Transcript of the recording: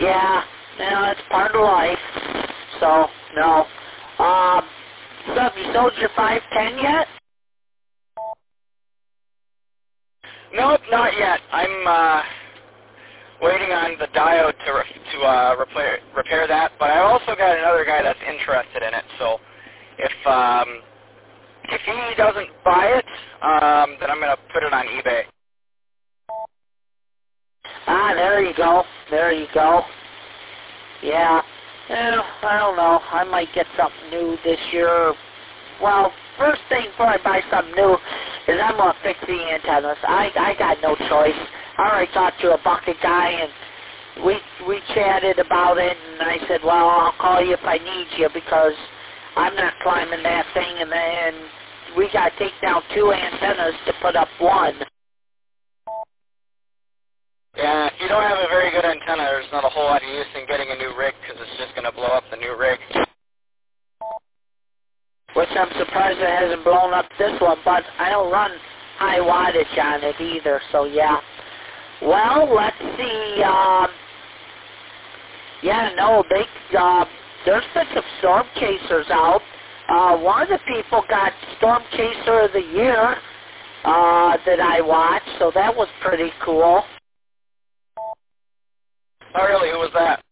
Yeah, it's part of life. So, no. Sub, you sold your 510 yet? Nope, not yet. I'm waiting on the diode to repair that. But I also got another guy that's interested in it. So if he doesn't buy it, then I'm gonna put it on eBay. Ah, there you go. There you go. Yeah. I don't know. I might get something new this year. Well, first thing before I buy something new is I'm going to fix the antennas. I got no choice. I already talked to a bucket guy, and we chatted about it, and I said, well, I'll call you if I need you because I'm not climbing that thing, and then we got to take down 2 antennas to put up 1. Yeah, if you don't have a very good antenna, there's not a whole lot of use in getting a new rig because it's just going to blow up the new rig. Which I'm surprised it hasn't blown up this one, but I don't run high wattage on it either, so yeah. Well, let's see, there's been some storm chasers out. One of the people got Storm Chaser of the Year that I watched, so that was pretty cool. Oh, really? Who was that?